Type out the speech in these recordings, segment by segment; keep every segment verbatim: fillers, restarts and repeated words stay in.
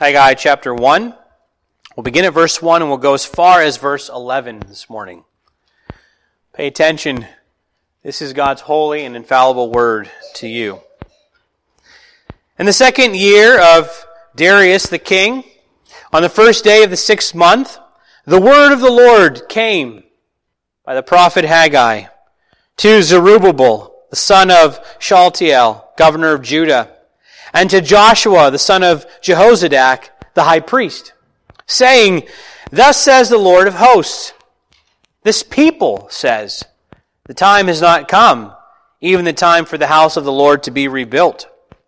Haggai chapter one. We'll begin at verse one and we'll go as far as verse eleven this morning. Pay attention. This is God's holy and infallible word to you. In the second year of Darius the king, on the first day of the sixth month, the word of the Lord came by the prophet Haggai to Zerubbabel, the son of Shealtiel, governor of Judah, and to Joshua, the son of Jehozadak, the high priest, saying, "Thus says the Lord of hosts, this people says, the time has not come, even the time for the house of the Lord to be rebuilt."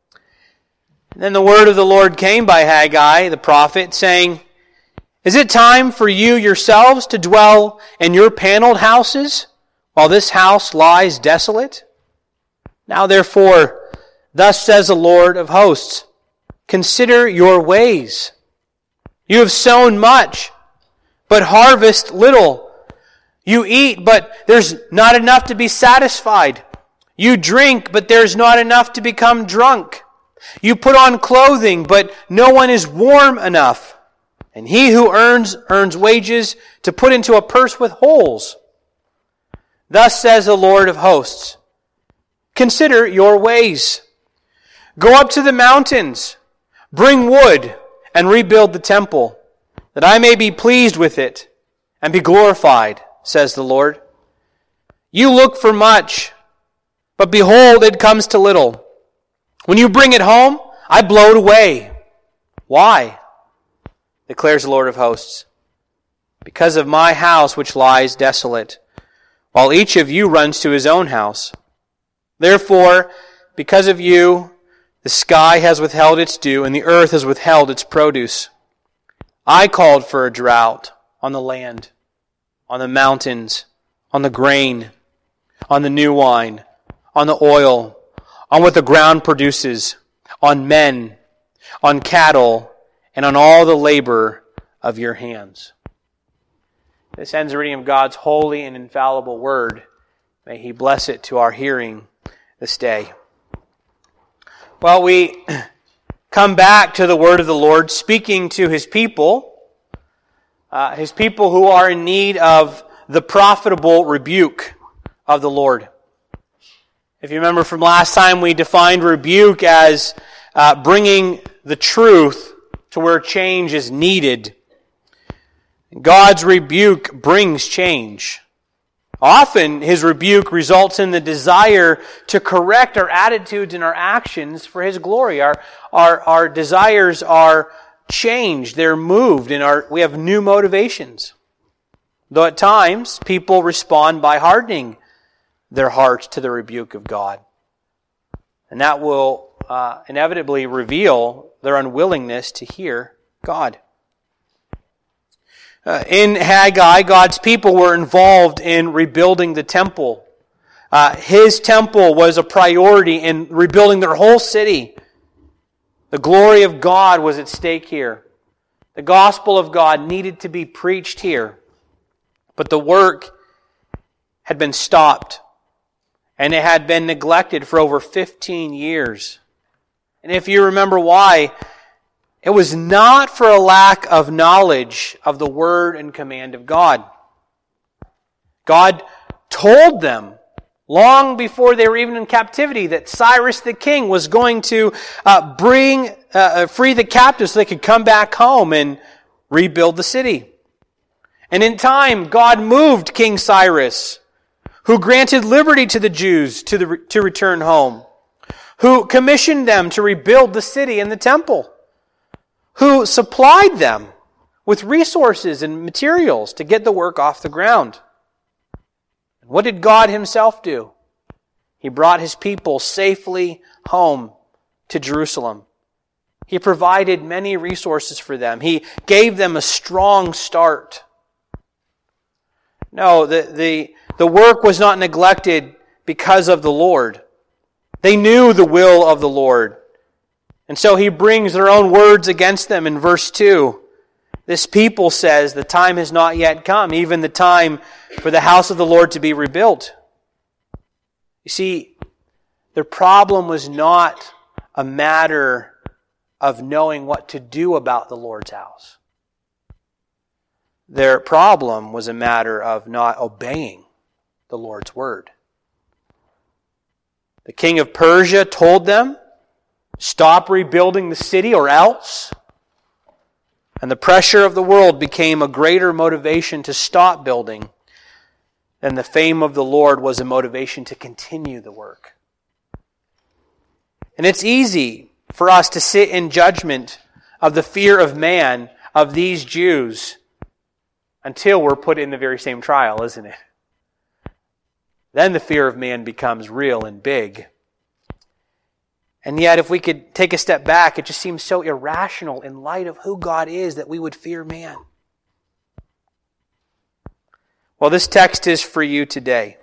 And then the word of the Lord came by Haggai, the prophet, saying, "Is it time for you yourselves to dwell in your paneled houses, while this house lies desolate? Now therefore, thus says the Lord of hosts, consider your ways. You have sown much, but harvest little. You eat, but there's not enough to be satisfied. You drink, but there's not enough to become drunk. You put on clothing, but no one is warm enough. And he who earns, earns wages to put into a purse with holes. Thus says the Lord of hosts, consider your ways. Go up to the mountains, bring wood, and rebuild the temple, that I may be pleased with it and be glorified, says the Lord. You look for much, but behold, it comes to little. When you bring it home, I blow it away. Why? Declares the Lord of hosts. Because of my house which lies desolate, while each of you runs to his own house. Therefore, because of you, the sky has withheld its dew, and the earth has withheld its produce. I called for a drought on the land, on the mountains, on the grain, on the new wine, on the oil, on what the ground produces, on men, on cattle, and on all the labor of your hands." This ends the reading of God's holy and infallible word. May He bless it to our hearing this day. Well, we come back to the word of the Lord speaking to His people, uh, His people who are in need of the profitable rebuke of the Lord. If you remember from last time, we defined rebuke as uh, bringing the truth to where change is needed. God's rebuke brings change. Often, His rebuke results in the desire to correct our attitudes and our actions for His glory. Our, our, our desires are changed. They're moved, and our, we have new motivations. Though at times, people respond by hardening their hearts to the rebuke of God. And that will uh, inevitably reveal their unwillingness to hear God. Uh, in Haggai, God's people were involved in rebuilding the temple. Uh, his temple was a priority in rebuilding their whole city. The glory of God was at stake here. The gospel of God needed to be preached here. But the work had been stopped. And it had been neglected for over fifteen years. And if you remember why, it was not for a lack of knowledge of the word and command of God. God told them long before they were even in captivity that Cyrus the king was going to uh, bring, uh, free the captives so they could come back home and rebuild the city. And in time, God moved King Cyrus, who granted liberty to the Jews to, the, to return home, who commissioned them to rebuild the city and the temple, who supplied them with resources and materials to get the work off the ground. And what did God Himself do? He brought His people safely home to Jerusalem. He provided many resources for them. He gave them a strong start. No, the, the, the work was not neglected because of the Lord. They knew the will of the Lord. And so He brings their own words against them in verse two. This people says, the time has not yet come, even the time for the house of the Lord to be rebuilt. You see, their problem was not a matter of knowing what to do about the Lord's house. Their problem was a matter of not obeying the Lord's word. The king of Persia told them, stop rebuilding the city or else. And the pressure of the world became a greater motivation to stop building than the fame of the Lord was a motivation to continue the work. And it's easy for us to sit in judgment of the fear of man of these Jews until we're put in the very same trial, isn't it? Then the fear of man becomes real and big. And yet, if we could take a step back, it just seems so irrational in light of who God is that we would fear man. Well, this text is for you today.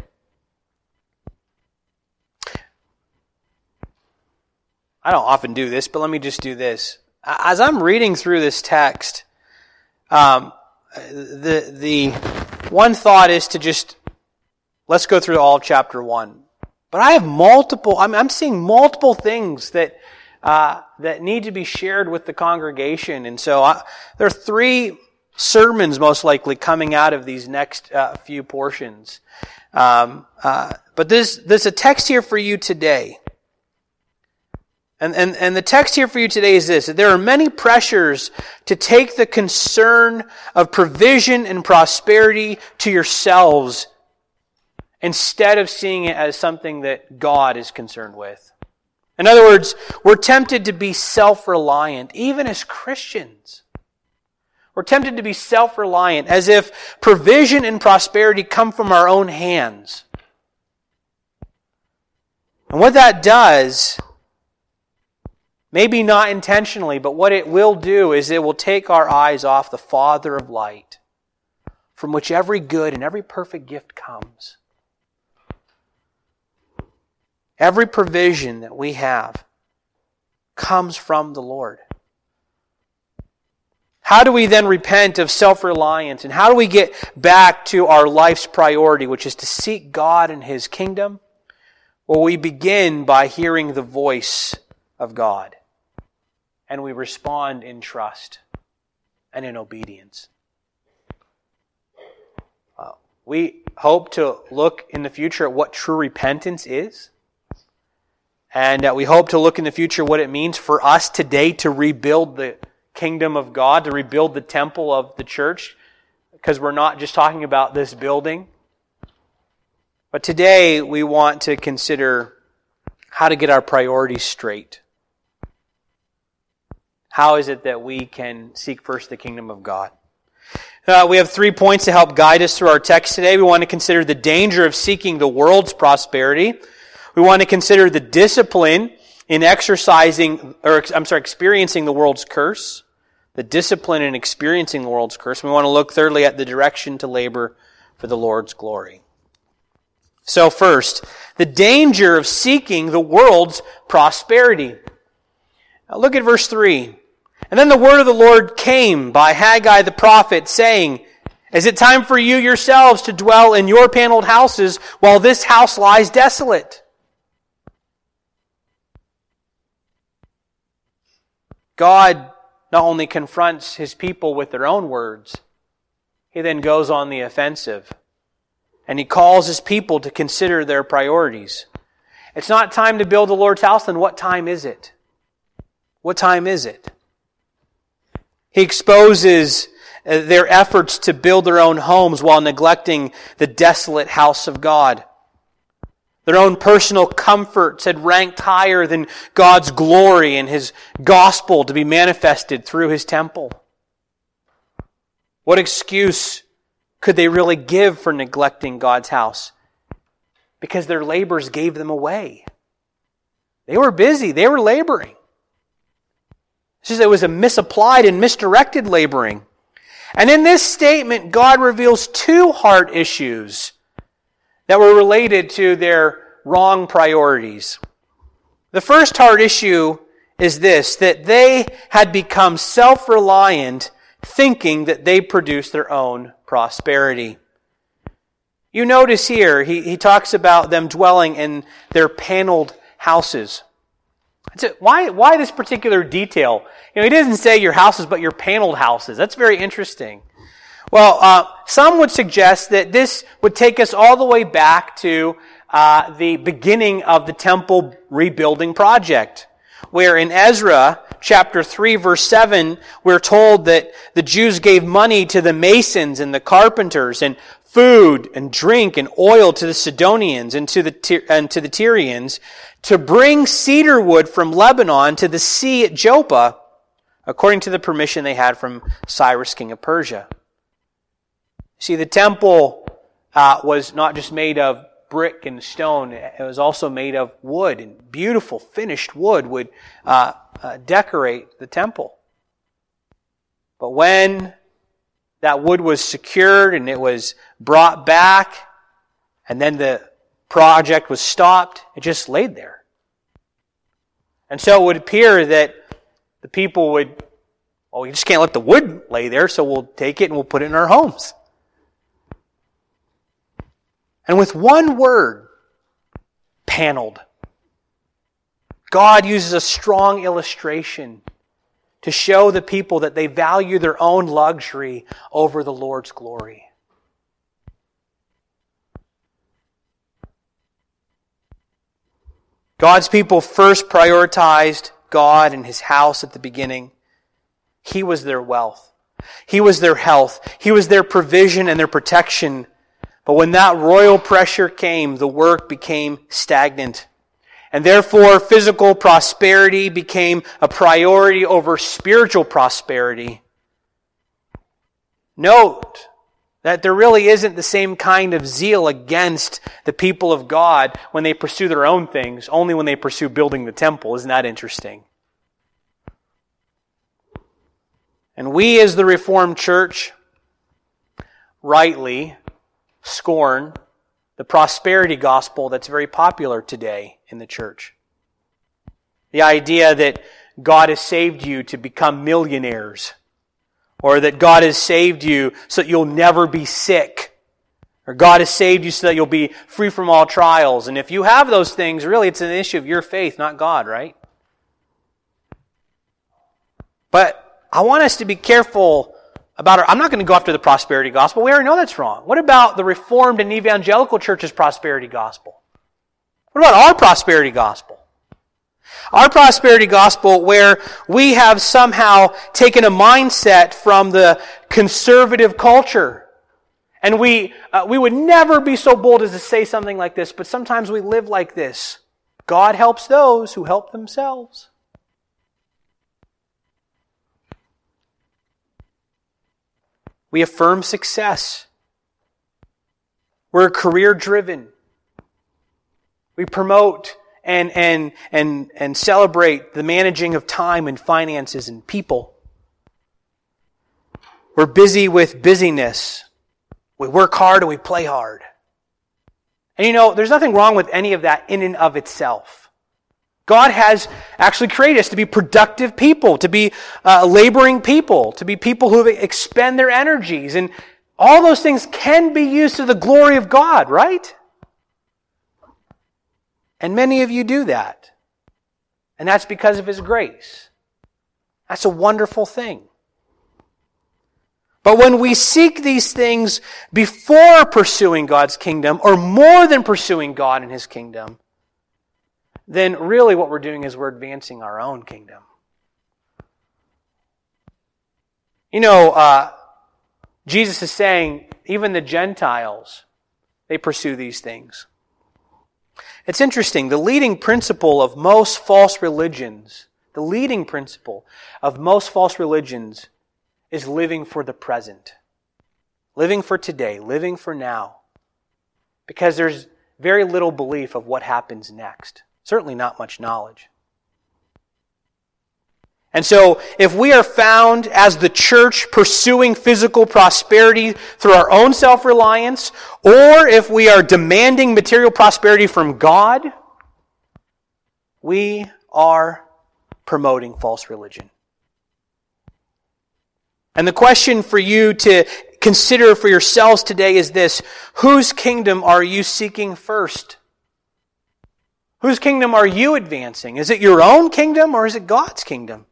I don't often do this, but let me just do this. As I'm reading through this text, um, the the one thought is to just, let's go through all of chapter one. But I have multiple, I'm, I'm seeing multiple things that uh, that need to be shared with the congregation. And so I, there are three sermons most likely coming out of these next uh, few portions. Um, uh, but there's, there's a text here for you today. And, and, and the text here for you today is this: that there are many pressures to take the concern of provision and prosperity to yourselves instead of seeing it as something that God is concerned with. In other words, we're tempted to be self-reliant, even as Christians. We're tempted to be self-reliant, as if provision and prosperity come from our own hands. And what that does, maybe not intentionally, but what it will do is it will take our eyes off the Father of light, from which every good and every perfect gift comes. Every provision that we have comes from the Lord. How do we then repent of self-reliance? And how do we get back to our life's priority, which is to seek God and His kingdom? Well, we begin by hearing the voice of God. And we respond in trust and in obedience. Uh, we hope to look in the future at what true repentance is. And uh, we hope to look in the future what it means for us today to rebuild the kingdom of God, to rebuild the temple of the church, because we're not just talking about this building. But today we want to consider how to get our priorities straight. How is it that we can seek first the kingdom of God? Uh, we have three points to help guide us through our text today. We want to consider the danger of seeking the world's prosperity. We want to consider the discipline in exercising, or I'm sorry, experiencing the world's curse. The discipline in experiencing the world's curse. We want to look thirdly at the direction to labor for the Lord's glory. So first, the danger of seeking the world's prosperity. Now look at verse three. And then the word of the Lord came by Haggai the prophet, saying, is it time for you yourselves to dwell in your paneled houses while this house lies desolate? God not only confronts His people with their own words, He then goes on the offensive. And He calls His people to consider their priorities. It's not time to build the Lord's house, then what time is it? What time is it? He exposes their efforts to build their own homes while neglecting the desolate house of God. Their own personal comforts had ranked higher than God's glory and His gospel to be manifested through His temple. What excuse could they really give for neglecting God's house? Because their labors gave them away. They were busy. They were laboring. It's just it was a misapplied and misdirected laboring. And in this statement, God reveals two heart issues that were related to their wrong priorities. The first heart issue is this, that they had become self-reliant, thinking that they produced their own prosperity. You notice here, he, he talks about them dwelling in their paneled houses. That's it. Why, why this particular detail? You know, he doesn't say your houses, but your paneled houses. That's very interesting. Well, uh, some would suggest that this would take us all the way back to uh, the beginning of the temple rebuilding project, where in Ezra chapter three, verse seven, we're told that the Jews gave money to the masons and the carpenters, and food and drink and oil to the Sidonians and to the and to the Tyrians, to bring cedar wood from Lebanon to the sea at Joppa, according to the permission they had from Cyrus, king of Persia. See, the temple uh, was not just made of brick and stone, it was also made of wood, and beautiful finished wood would uh, uh, decorate the temple. But when that wood was secured and it was brought back, and then the project was stopped, it just laid there. And so it would appear that the people would, well, we just can't let the wood lay there, so we'll take it and we'll put it in our homes. And with one word, paneled, God uses a strong illustration to show the people that they value their own luxury over the Lord's glory. God's people first prioritized God and His house at the beginning. He was their wealth. He was their health. He was their provision and their protection. But when that royal pressure came, the work became stagnant. And therefore, physical prosperity became a priority over spiritual prosperity. Note that there really isn't the same kind of zeal against the people of God when they pursue their own things, only when they pursue building the temple. Isn't that interesting? And we as the Reformed Church rightly scorn the prosperity gospel that's very popular today in the church. The idea that God has saved you to become millionaires, or that God has saved you so that you'll never be sick, or God has saved you so that you'll be free from all trials. And if you have those things, really it's an issue of your faith, not God, right? But I want us to be careful about our, I'm not going to go after the prosperity gospel. We already know that's wrong. What about the Reformed and Evangelical Church's prosperity gospel? What about our prosperity gospel? Our prosperity gospel, where we have somehow taken a mindset from the conservative culture. And we uh, we would never be so bold as to say something like this, but sometimes we live like this. God helps those who help themselves. We affirm success. We're career-driven. We promote and and and and celebrate the managing of time and finances and people. We're busy with busyness. We work hard and we play hard. And you know, there's nothing wrong with any of that in and of itself. God has actually created us to be productive people, to be uh, laboring people, to be people who expend their energies. And all those things can be used to the glory of God, right? And many of you do that. And that's because of His grace. That's a wonderful thing. But when we seek these things before pursuing God's kingdom, or more than pursuing God and His kingdom, then really what we're doing is we're advancing our own kingdom. You know, uh, Jesus is saying, even the Gentiles, they pursue these things. It's interesting, the leading principle of most false religions, the leading principle of most false religions is living for the present. Living for today, living for now. Because there's very little belief of what happens next. Certainly not much knowledge. And so, if we are found as the church pursuing physical prosperity through our own self-reliance, or if we are demanding material prosperity from God, we are promoting false religion. And the question for you to consider for yourselves today is this: whose kingdom are you seeking first? Whose kingdom are you advancing? Is it your own kingdom or is it God's kingdom?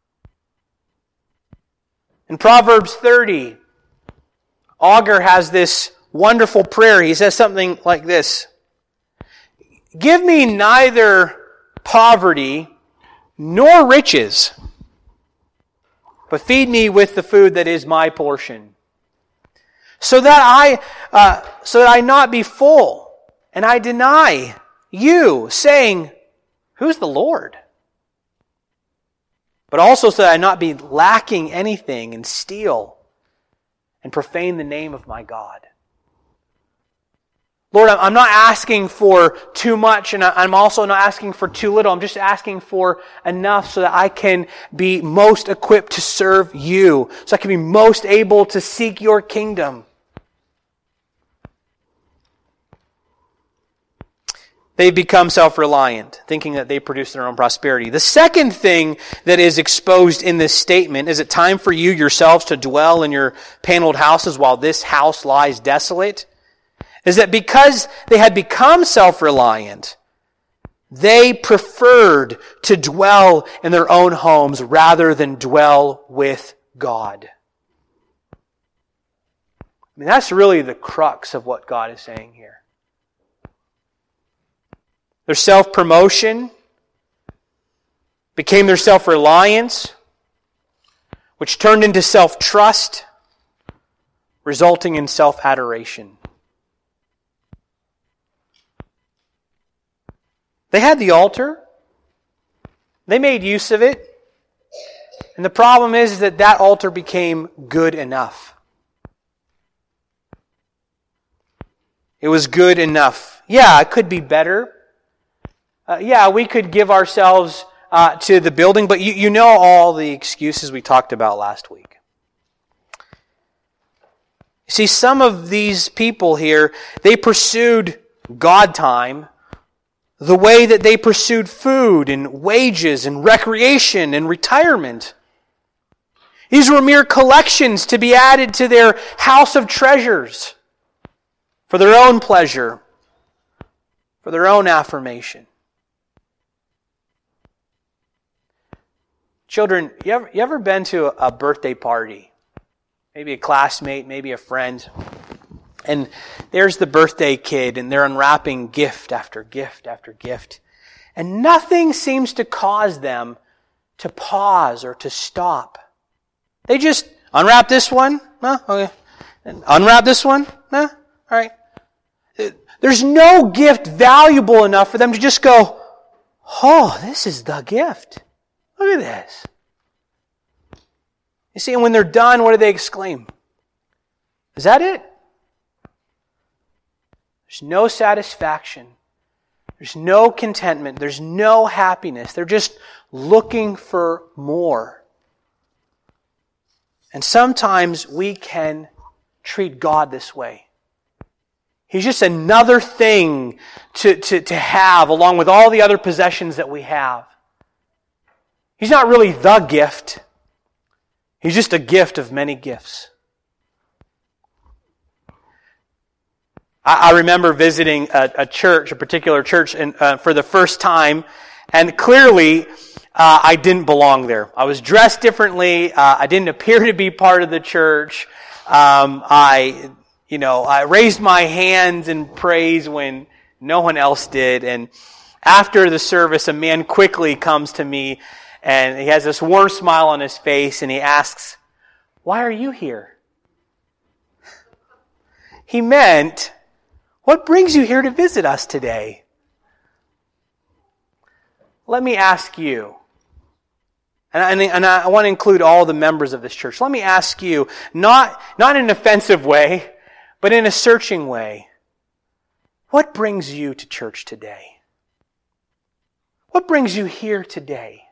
In Proverbs thirty, Augur has this wonderful prayer. He says something like this: "Give me neither poverty nor riches, but feed me with the food that is my portion, so that I, uh, so that I not be full, and I deny you, saying, who's the Lord? But also so that I not be lacking anything and steal and profane the name of my God." Lord, I'm not asking for too much, and I'm also not asking for too little. I'm just asking for enough so that I can be most equipped to serve you, so I can be most able to seek your kingdom. They become self-reliant, thinking that they produce their own prosperity. The second thing that is exposed in this statement, is it time for you yourselves to dwell in your paneled houses while this house lies desolate? Is that because they had become self-reliant, they preferred to dwell in their own homes rather than dwell with God. I mean, that's really the crux of what God is saying here. Their self-promotion became their self-reliance, which turned into self-trust, resulting in self-adoration. They had the altar. They made use of it. And the problem is that that altar became good enough. It was good enough. Yeah, it could be better. Uh, yeah, we could give ourselves uh, to the building, but you, you know all the excuses we talked about last week. See, some of these people here, they pursued God time the way that they pursued food and wages and recreation and retirement. These were mere collections to be added to their house of treasures for their own pleasure, for their own affirmation. Children, you ever, you ever been to a, a birthday party? Maybe a classmate, maybe a friend. And there's the birthday kid, and they're unwrapping gift after gift after gift. And nothing seems to cause them to pause or to stop. They just unwrap this one. Huh? Okay. And unwrap this one. Huh? All right. There's no gift valuable enough for them to just go, oh, this is the gift. Look at this. You see, and when they're done, what do they exclaim? Is that it? There's no satisfaction. There's no contentment. There's no happiness. They're just looking for more. And sometimes we can treat God this way. He's just another thing to, to, to have along with all the other possessions that we have. He's not really the gift. He's just a gift of many gifts. I, I remember visiting a, a church, a particular church, in, uh, for the first time, and clearly uh, I didn't belong there. I was dressed differently. Uh, I didn't appear to be part of the church. Um, I, you know, I raised my hands in praise when no one else did. And after the service, a man quickly comes to me. And he has this warm smile on his face, and he asks, "Why are you here?" He meant, what brings you here to visit us today? Let me ask you, and I, and I want to include all the members of this church, let me ask you, not, not in an offensive way, but in a searching way, what brings you to church today? What brings you here today?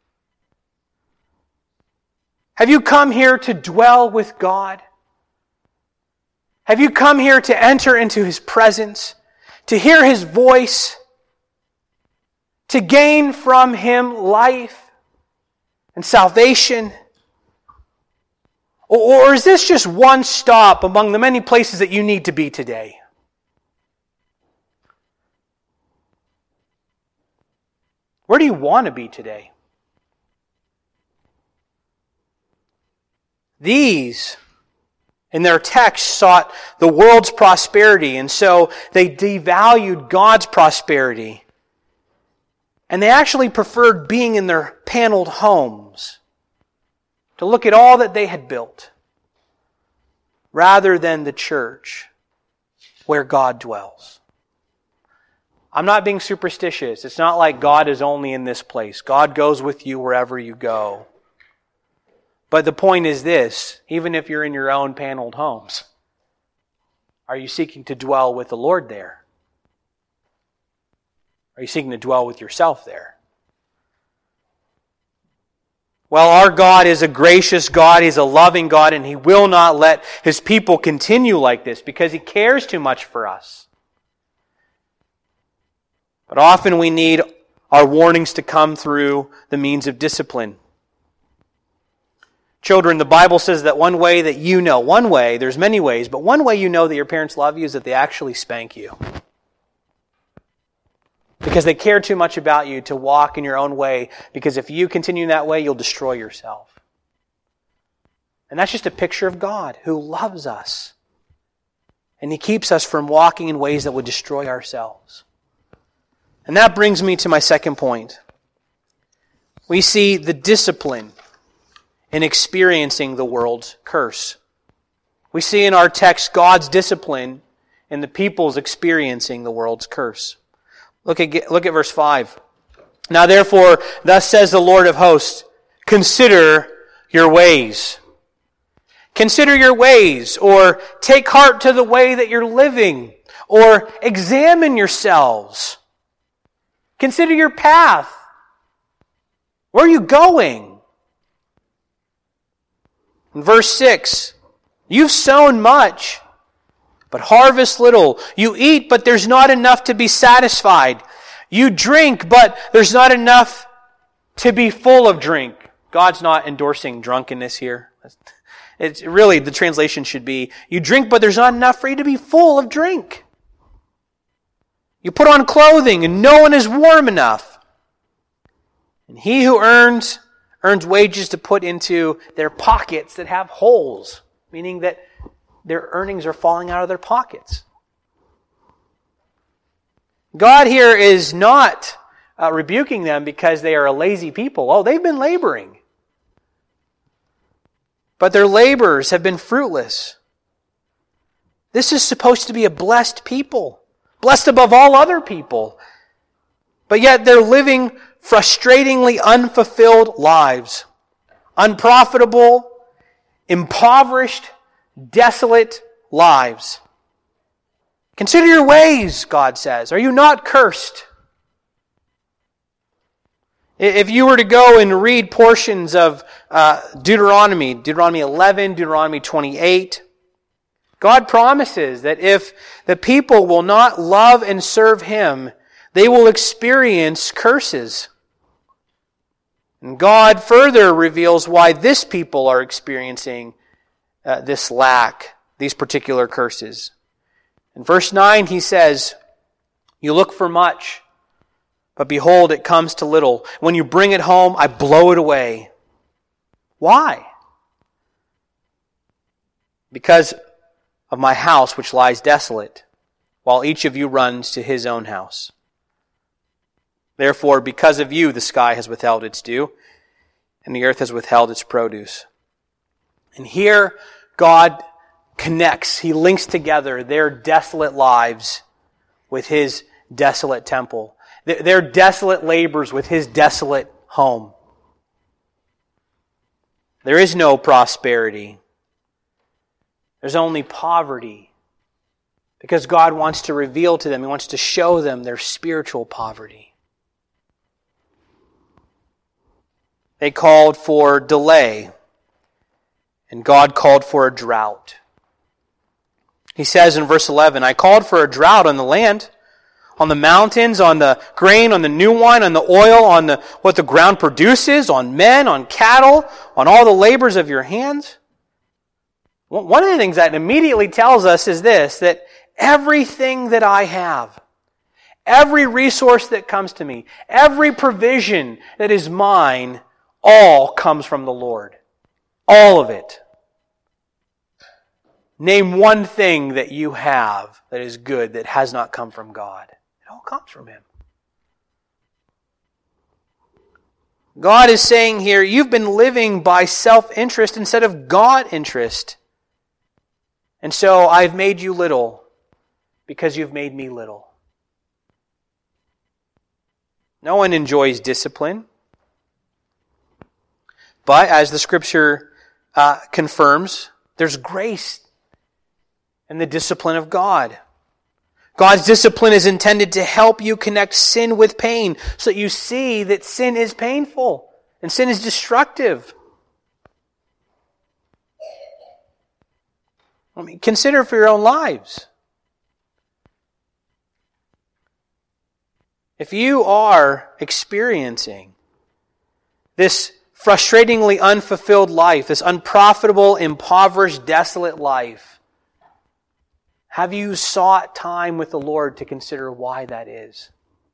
Have you come here to dwell with God? Have you come here to enter into His presence, to hear His voice, to gain from Him life and salvation? Or, or is this just one stop among the many places that you need to be today? Where do you want to be today? These, in their text, sought the world's prosperity, and so they devalued God's prosperity. And they actually preferred being in their paneled homes to look at all that they had built, rather than the church where God dwells. I'm not being superstitious. It's not like God is only in this place. God goes with you wherever you go. But the point is this, even if you're in your own paneled homes, are you seeking to dwell with the Lord there? Are you seeking to dwell with yourself there? Well, our God is a gracious God, He's a loving God, and He will not let His people continue like this because He cares too much for us. But often we need our warnings to come through the means of discipline. Children, the Bible says that one way that you know, one way, there's many ways, but one way you know that your parents love you is that they actually spank you. Because they care too much about you to walk in your own way, because if you continue that way, you'll destroy yourself. And that's just a picture of God who loves us. And He keeps us from walking in ways that would destroy ourselves. And that brings me to my second point. We see the discipline in experiencing the world's curse. We see in our text God's discipline in the people's experiencing the world's curse. Look at, look at verse five. Now therefore, thus says the Lord of hosts, consider your ways. Consider your ways, or take heart to the way that you're living, or examine yourselves. Consider your path. Where are you going? In verse six, you've sown much, but harvest little. You eat, but there's not enough to be satisfied. You drink, but there's not enough to be full of drink. God's not endorsing drunkenness here. It's really, the translation should be, you drink, but there's not enough for you to be full of drink. You put on clothing, and no one is warm enough. And he who earns, earns wages to put into their pockets that have holes, meaning that their earnings are falling out of their pockets. God here is not uh, rebuking them because they are a lazy people. Oh, they've been laboring. But their labors have been fruitless. This is supposed to be a blessed people, blessed above all other people. But yet they're living frustratingly unfulfilled lives, unprofitable, impoverished, desolate lives. Consider your ways, God says. Are you not cursed? If you were to go and read portions of uh, Deuteronomy, Deuteronomy eleven, Deuteronomy twenty-eight, God promises that if the people will not love and serve Him, they will experience curses. And God further reveals why this people are experiencing uh, this lack, these particular curses. In verse nine, He says, you look for much, but behold, it comes to little. When you bring it home, I blow it away. Why? Because of my house which lies desolate, while each of you runs to his own house. Therefore, because of you, the sky has withheld its dew, and the earth has withheld its produce. And here, God connects, He links together their desolate lives with His desolate temple. Their desolate labors with His desolate home. There is no prosperity. There's only poverty. Because God wants to reveal to them, He wants to show them their spiritual poverty. They called for delay, and God called for a drought. He says in verse eleven, I called for a drought on the land, on the mountains, on the grain, on the new wine, on the oil, on the what the ground produces, on men, on cattle, on all the labors of your hands. One of the things that immediately tells us is this, that everything that I have, every resource that comes to me, every provision that is mine, all comes from the Lord. All of it. Name one thing that you have that is good that has not come from God. It all comes from Him. God is saying here, you've been living by self-interest instead of God-interest. And so I've made you little because you've made me little. No one enjoys discipline. But as the Scripture uh, confirms, there's grace in the discipline of God. God's discipline is intended to help you connect sin with pain so that you see that sin is painful and sin is destructive. I mean, consider for your own lives. If you are experiencing this frustratingly unfulfilled life, this unprofitable, impoverished, desolate life, have you sought time with the Lord to consider why that is?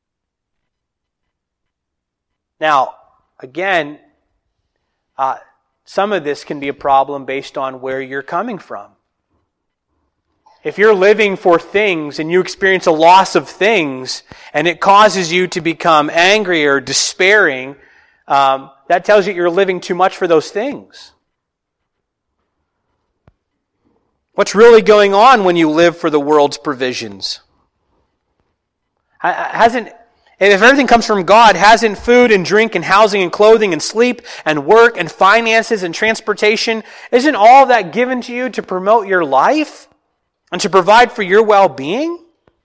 Now, again, uh, some of this can be a problem based on where you're coming from. If you're living for things and you experience a loss of things and it causes you to become angry or despairing, um, that tells you you're living too much for those things. What's really going on when you live for the world's provisions? Hasn't, if everything comes from God, hasn't food and drink and housing and clothing and sleep and work and finances and transportation, isn't all that given to you to promote your life and to provide for your well-being?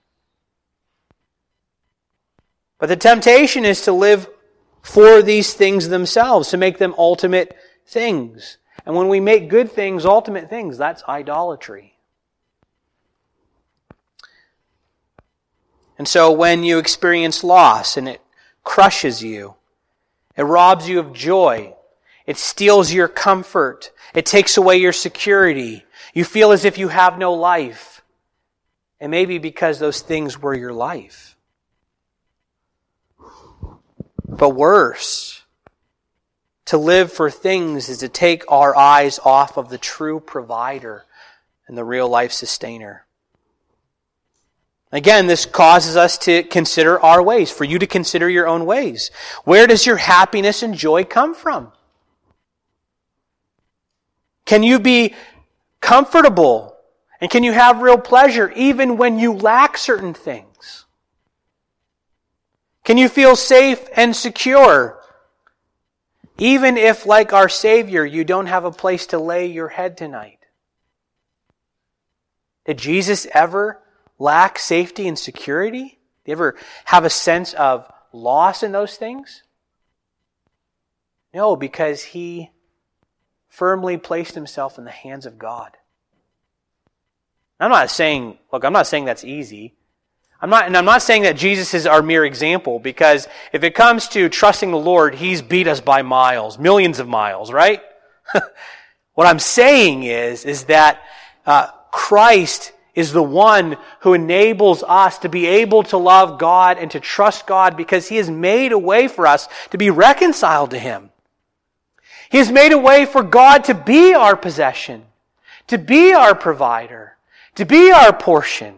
But the temptation is to live for these things themselves, to make them ultimate things. And when we make good things ultimate things, that's idolatry. And so when you experience loss and it crushes you, it robs you of joy, it steals your comfort, it takes away your security, you feel as if you have no life. It may be because those things were your life. But worse, to live for things is to take our eyes off of the true provider and the real life sustainer. Again, this causes us to consider our ways, for you to consider your own ways. Where does your happiness and joy come from? Can you be comfortable and can you have real pleasure even when you lack certain things? Can you feel safe and secure even if, like our Savior, you don't have a place to lay your head tonight? Did Jesus ever lack safety and security? Did he ever have a sense of loss in those things? No, because he firmly placed himself in the hands of God. I'm not saying, look, I'm not saying that's easy. I'm not, and I'm not saying that Jesus is our mere example, because if it comes to trusting the Lord, He's beat us by miles, millions of miles, right? What I'm saying is, is that uh, Christ is the one who enables us to be able to love God and to trust God because He has made a way for us to be reconciled to Him. He has made a way for God to be our possession, to be our provider, to be our portion.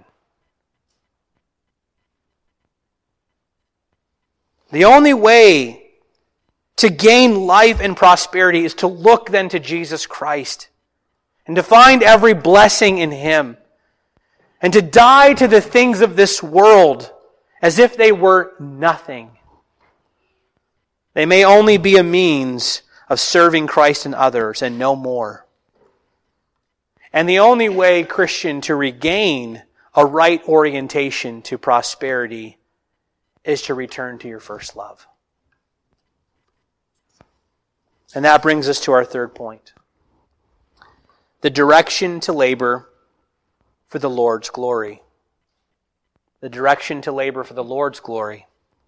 The only way to gain life and prosperity is to look then to Jesus Christ and to find every blessing in Him and to die to the things of this world as if they were nothing. They may only be a means of serving Christ and others and no more. And the only way, Christian, to regain a right orientation to prosperity is to return to your first love. And that brings us to our third point. The direction to labor for the Lord's glory. The direction to labor for the Lord's glory.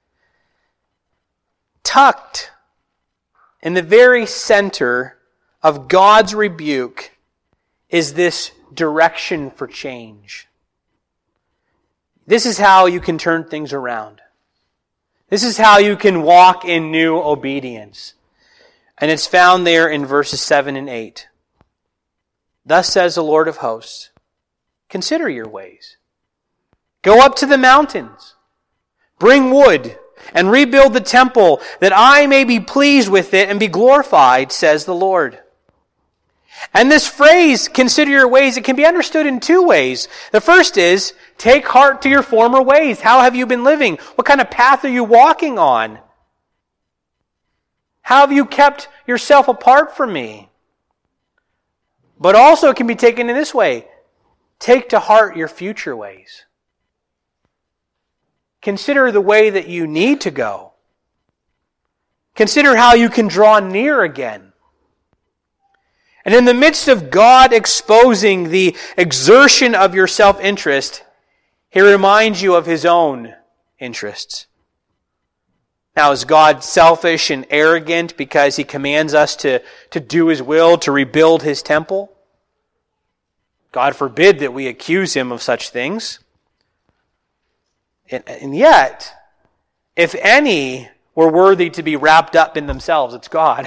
Tucked in the very center of God's rebuke is this direction for change. This is how you can turn things around. This is how you can walk in new obedience. And it's found there in verses seven and eight. Thus says the Lord of hosts, consider your ways. Go up to the mountains. Bring wood and rebuild the temple that I may be pleased with it and be glorified, says the Lord. And this phrase, consider your ways, it can be understood in two ways. The first is, take heart to your former ways. How have you been living? What kind of path are you walking on? How have you kept yourself apart from me? But also it can be taken in this way. Take to heart your future ways. Consider the way that you need to go. Consider how you can draw near again. And in the midst of God exposing the exertion of your self-interest, He reminds you of His own interests. Now, is God selfish and arrogant because He commands us to, to do His will, to rebuild His temple? God forbid that we accuse Him of such things. And, and yet, if any were worthy to be wrapped up in themselves, it's God.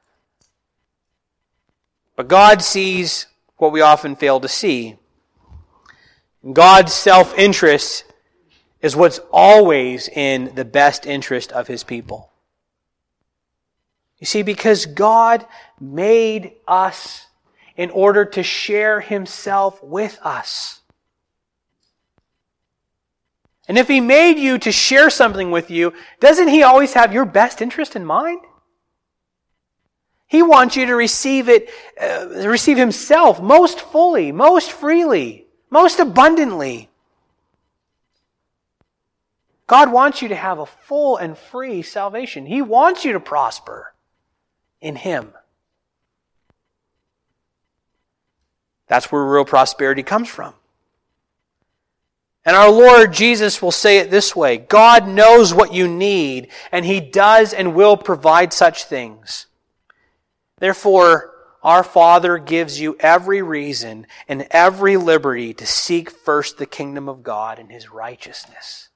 But God sees what we often fail to see. God's self-interest is what's always in the best interest of His people. You see, because God made us in order to share Himself with us. And if He made you to share something with you, doesn't He always have your best interest in mind? He wants you to receive it, uh, receive Himself most fully, most freely, most abundantly. God wants you to have a full and free salvation. He wants you to prosper in Him. That's where real prosperity comes from. And our Lord Jesus will say it this way, God knows what you need, and He does and will provide such things. Therefore, our Father gives you every reason and every liberty to seek first the kingdom of God and His righteousness.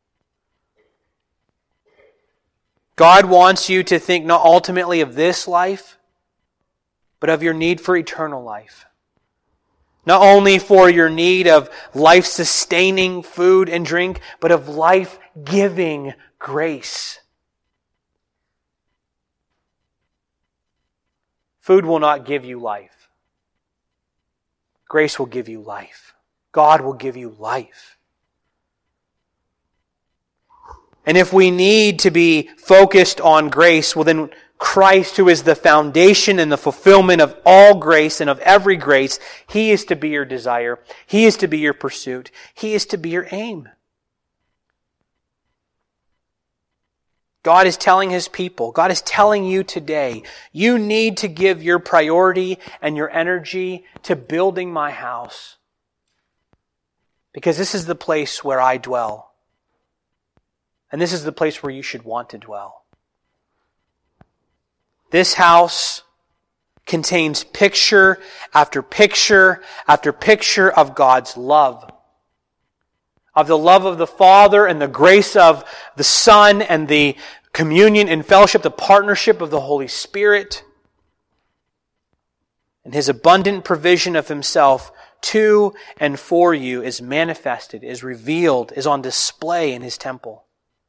God wants you to think not ultimately of this life, but of your need for eternal life. Not only for your need of life-sustaining food and drink, but of life-giving grace. Food will not give you life. Grace will give you life. God will give you life. And if we need to be focused on grace, well then Christ, who is the foundation and the fulfillment of all grace and of every grace, He is to be your desire. He is to be your pursuit. He is to be your aim. God is telling His people, God is telling you today, you need to give your priority and your energy to building my house. Because this is the place where I dwell. And this is the place where you should want to dwell. This house contains picture after picture after picture of God's love. Of the love of the Father and the grace of the Son and the communion and fellowship, the partnership of the Holy Spirit. And His abundant provision of Himself to and for you is manifested, is revealed, is on display in His temple.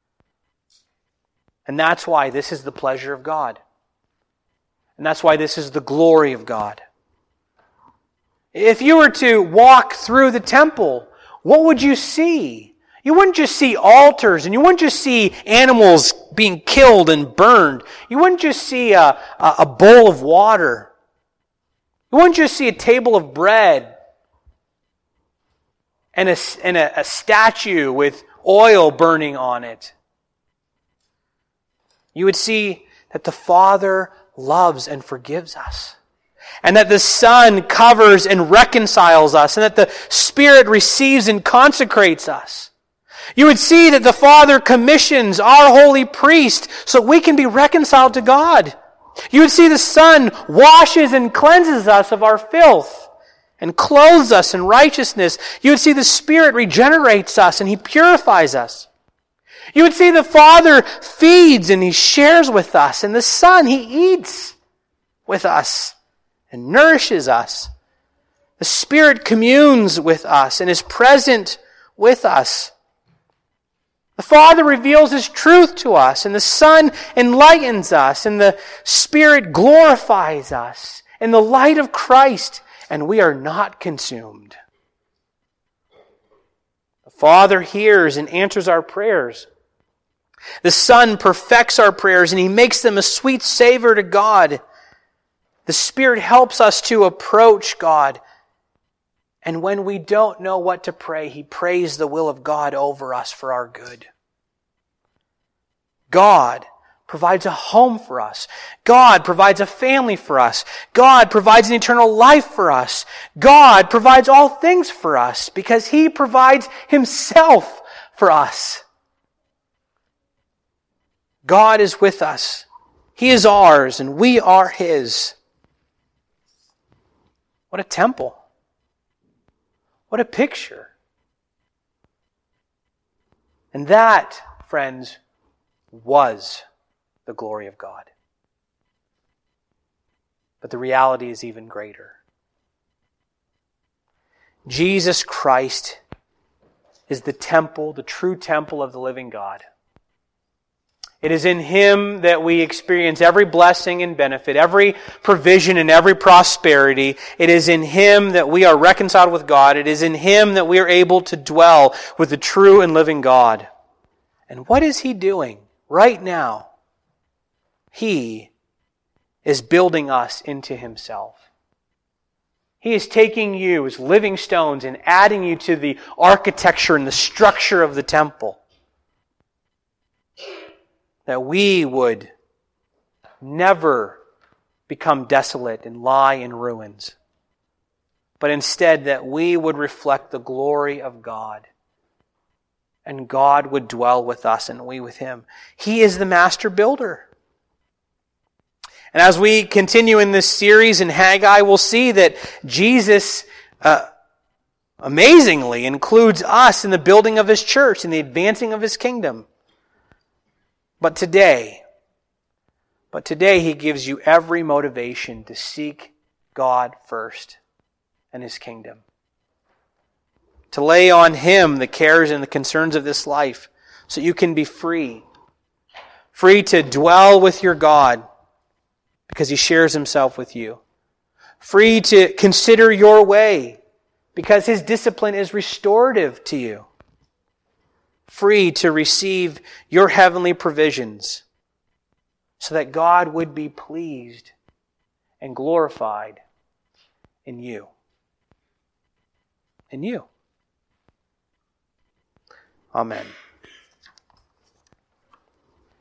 And that's why this is the pleasure of God. And that's why this is the glory of God. If you were to walk through the temple, what would you see? You wouldn't just see altars, and you wouldn't just see animals being killed and burned. You wouldn't just see a, a bowl of water. You wouldn't just see a table of bread and a, and a, a statue with oil burning on it. You would see that the Father loves and forgives us. And that the Son covers and reconciles us. And that the Spirit receives and consecrates us. You would see that the Father commissions our holy priest so we can be reconciled to God. You would see the Son washes and cleanses us of our filth. and clothes us in righteousness. You would see the Spirit regenerates us and He purifies us. You would see the Father feeds and He shares with us, and the Son, He eats with us and nourishes us. The Spirit communes with us and is present with us. The Father reveals His truth to us, and the Son enlightens us, and the Spirit glorifies us in the light of Christ, and we are not consumed. The Father hears and answers our prayers. The Son perfects our prayers, and He makes them a sweet savor to God. The Spirit helps us to approach God. And when we don't know what to pray, He prays the will of God over us for our good. God provides a home for us. God provides a family for us. God provides an eternal life for us. God provides all things for us because He provides Himself for us. God is with us. He is ours and we are His. What a temple. What a picture. And that, friends, was the glory of God. But the reality is even greater. Jesus Christ is the temple, the true temple of the living God. It is in Him that we experience every blessing and benefit, every provision and every prosperity. It is in Him that we are reconciled with God. It is in Him that we are able to dwell with the true and living God. And what is He doing right now? He is building us into Himself. He is taking you as living stones and adding you to the architecture and the structure of the temple. That we would never become desolate and lie in ruins, but instead that we would reflect the glory of God, and God would dwell with us and we with Him. He is the master builder. And as we continue in this series in Haggai, we'll see that Jesus uh, amazingly includes us in the building of His church, in the advancing of His kingdom. But today, but today He gives you every motivation to seek God first and His kingdom. To lay on Him the cares and the concerns of this life so you can be free. Free to dwell with your God because He shares Himself with you. Free to consider your way because His discipline is restorative to you. Free to receive your heavenly provisions so that God would be pleased and glorified in you. In you. Amen.